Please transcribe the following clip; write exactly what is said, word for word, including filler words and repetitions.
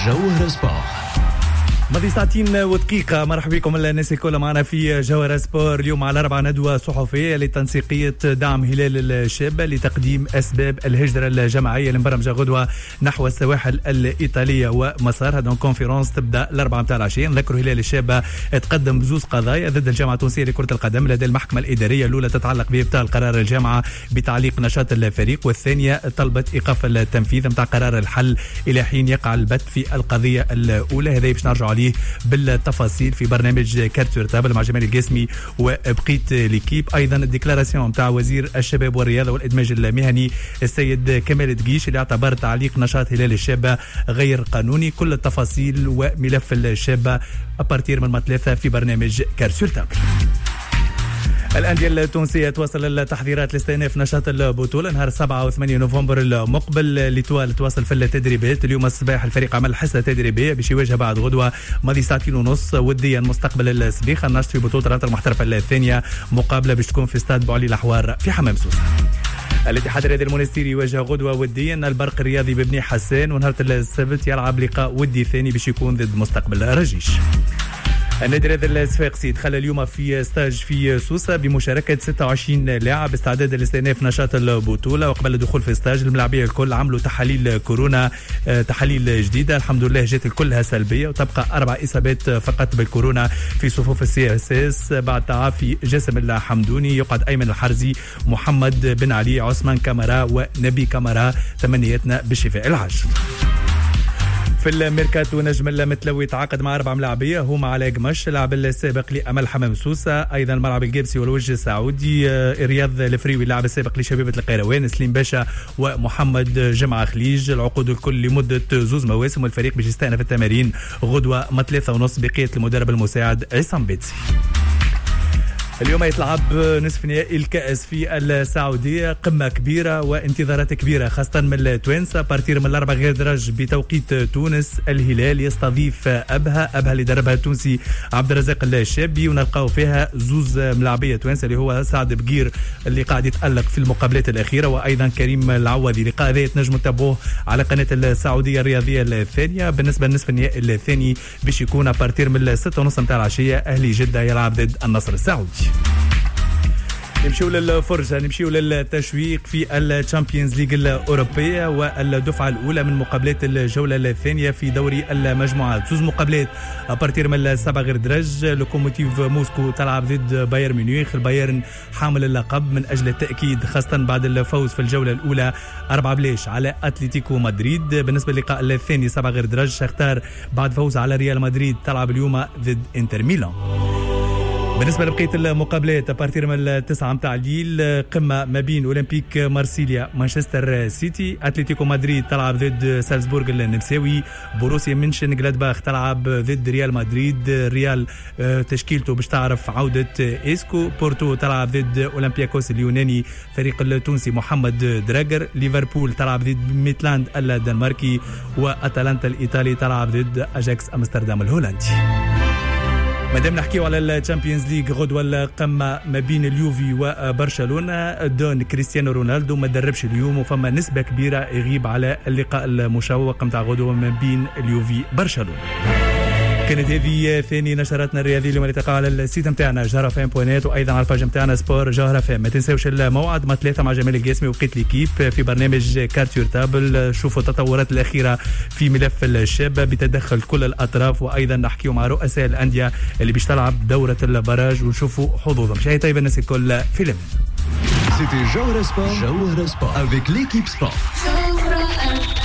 جوهر سبور. ماضي ساعتين ودقيقة. مرحبا بكم الناس الكل معنا في جوهر سبور. اليوم على أربع ندوة صحفية لتنسيقية دعم هلال الشاب لتقديم أسباب الهجرة الجماعية المبرمجة غدوة نحو السواحل الإيطالية ومسارها. دون كونفرنس تبدأ الأربعة متاع العشية. نذكروا هلال الشاب تقدم بزوز قضايا ضد الجامعة التونسية لكرة القدم لدى المحكمة الإدارية. الأولى تتعلق بإبطال قرار الجامعة بتعليق نشاط الفريق، والثانية طلبت إيقاف التنفيذ متاع قرار الحل إلى حين يقع البت في القضية الأولى. هذا باش نرجع عليه بالتفاصيل في برنامج كارت تابل مع جمال القاسمي وبقيت ليكيب. ايضا الديكلاراسيون نتاع وزير الشباب والرياضه والادماج المهني السيد كمال دقيش اللي اعتبر تعليق نشاط هلال الشابه غير قانوني. كل التفاصيل وملف الشابه ابارتير من ثلاثة في برنامج كارت تابل. الأندية التونسية تواصل التحضيرات لاستئناف نشاط البطولة نهار سبعة وثمانية نوفمبر المقبل. لتوال تواصل في التدريبات. اليوم الصباح الفريق عمل حصة تدريبية باش يواجه بعد غدوة ماضي ساعتين ونص وديا مستقبل السبيخ النشط في بطولة رابطة المحترفة الثانية. مقابلة باش تكون في استاد بوعلي الأحوار في حمام سوسة. الاتحاد الرياضي المونستيري يواجه غدوة وديا البرق الرياضي ببني حسان، ونهار السبت يلعب لقاء ودي ثاني باش يكون ضد مستقبل رجيش. النادي الرياضي الصفاقسي دخل اليوم في ستاج في سوسة بمشاركة ستة وعشرين لاعب استعداد لاستئناف نشاط البطولة. وقبل الدخول في ستاج الملاعبية الكل عملوا تحاليل كورونا، تحاليل جديدة الحمد لله جات كلها سلبية، وتبقى أربع إصابات فقط بالكورونا في صفوف السي اس اس بعد تعافي جاسم الحمدوني. يقعد أيمن الحرزي، محمد بن علي، عثمان كامارا ونبي كامارا. تمنياتنا بالشفاء العاجل. في الميركاتو نجم المتلوي تعاقد مع أربع ملاعبية هما علاء قمش اللاعب السابق لأمل حمام سوسة، أيضا الملعب الجيبسي والوجه السعودي، رياض الفريوي اللاعب السابق لشبيبة القيروان، سليم باشا ومحمد جمعة خليج. العقود الكل لمدة زوز مواسم، والفريق باش يستأنف التمارين غدوة ما ثلاثة ونص بقية المدرب المساعد عصام بيتسي. اليوم يتلعب نصف نهائي الكأس في السعودية، قمة كبيرة وانتظارات كبيرة خاصة من التوانسة. بارتير من الأربع غير درج بتوقيت تونس. الهلال يستضيف أبها أبها اللي دربها التونسي عبد الرزاق الشابي، ونلقاو فيها زوز ملاعبية توانسة اللي هو سعد بقير اللي قاعد يتألق في المقابلات الأخيرة، وأيضا كريم العوضي. لقاء هذا تنجموا تتابعوه على قناة السعودية الرياضية الثانية. بالنسبة لنصف النهائي الثاني باش يكون بارتير من الستة ونص متاع العشية. أهلي جدة يلعب ضد النصر السعودي. نمشيو للفرجة، نمشيو للتشويق في الشامبيونز ليج الأوروبية والدفعة الأولى من مقابلات الجولة الثانية في دوري المجموعات. زوز مقابلات أبارتير من السبع غير درج. لوكوموتيف موسكو تلعب ضد بايرن ميونخ. البايرن حامل اللقب من أجل التأكيد خاصة بعد الفوز في الجولة الأولى أربعة بلاش على أتلتيكو مدريد. بالنسبة للقاء الثاني سبع غير درج شختار بعد فوز على ريال مدريد تلعب اليوم ضد انتر ميلان. بالنسبة لبقية المقابلات أبارتير من التسعة متاع الليل قمة ما بين أولمبيك مارسيليا مانشستر سيتي. أتلتيكو مدريد تلعب ضد سالزبورغ النمساوي. بوروسيا منشن جلادباخ تلعب ضد ريال مدريد. ريال تشكيلته باش تعرف عودة إسكو. بورتو تلعب ضد أولمبياكوس اليوناني فريق التونسي محمد دراجر. ليفربول تلعب ضد ميتلاند الدنماركي. وأتلانتا الإيطالي تلعب ضد أجاكس أمستردام الهولندي. مادام نحكيو على الشامبيونز ليج غدوة القمة ما بين اليوفي وبرشلونة. دون كريستيانو رونالدو ما دربش اليوم، وفما نسبة كبيرة يغيب على اللقاء المشوق متاع غدوة ما بين اليوفي برشلونة. كانت هذه ثاني نشراتنا الرياضية اليوم اللي تقع على السيت نتاعنا جوهر فام بوينات، وايضا على الباج نتاعنا سبور جوهر فام. ما تنساوش الموعد ما ثلاثة مع جمال القاسمي وبقيت ليكيب في برنامج كارت تابل. شوفوا التطورات الأخيرة في ملف الشاب بتدخل كل الأطراف، وايضا نحكيو مع رؤساء الأندية اللي باش تلعب دورة البراج ونشوفوا حظوظهم. شهي طيب الناس الكل في لمن. C'était Jawhara Sport, Jawhara Sport avec l'équipe sport.